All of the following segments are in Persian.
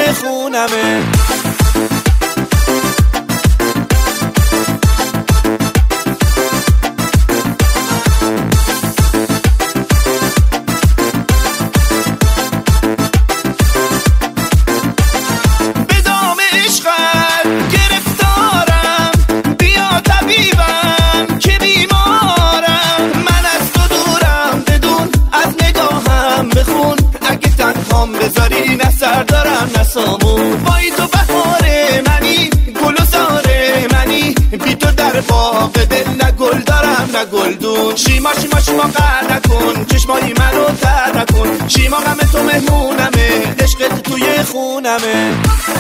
خونمه. بذاری نه سر دارم نه سامون، بایی تو بهار منی گل و زاره منی، بی تو در باغ دل نه گل دارم نه گلدون. شیما شیما شیما قهر نکن، چشمایی منو تر نکن، شیما غم تو مهمونمه، عشقت توی خونمه.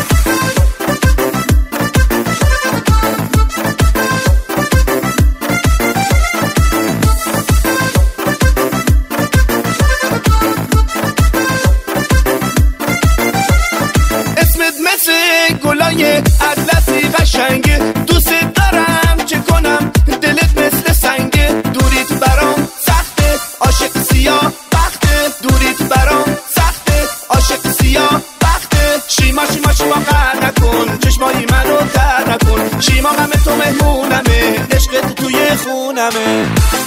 گلای اطلسی قشنگه، دوست دارم چه کنم دلت مثل سنگه، دوریت برام سخته عاشق سیاه بخته، دوریت برام سخته عاشق سیاه بخته. شیما شیما شیما قهر نکن، چشمایی منو تر نکن، شیما غم تو مهمونمه، عشقت توی خونمه.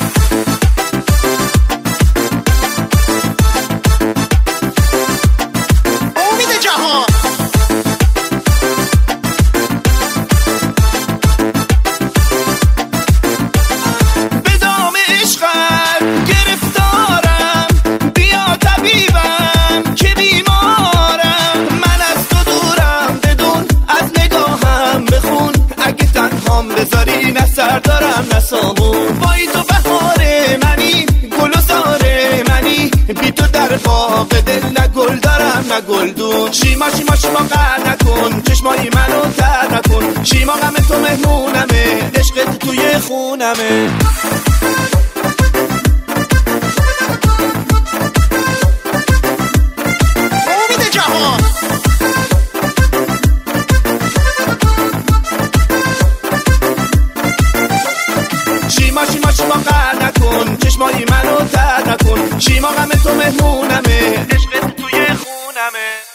بذاری نه سر دارم نه سامون، بایی تو بهار منی گل و زاره منی، بی تو در باغ دل نه گل دارم نه گلدون. شیما شیما شیما قهر نکن، چشمایی منو تر نکن، شیما غم تو مهمونمه، عشقت توی خونمه. شیما شیما شیما قهر نکن، چشمایی منو تر نکن، شیما غم تو مهمونمه، عشقت توی خونمه.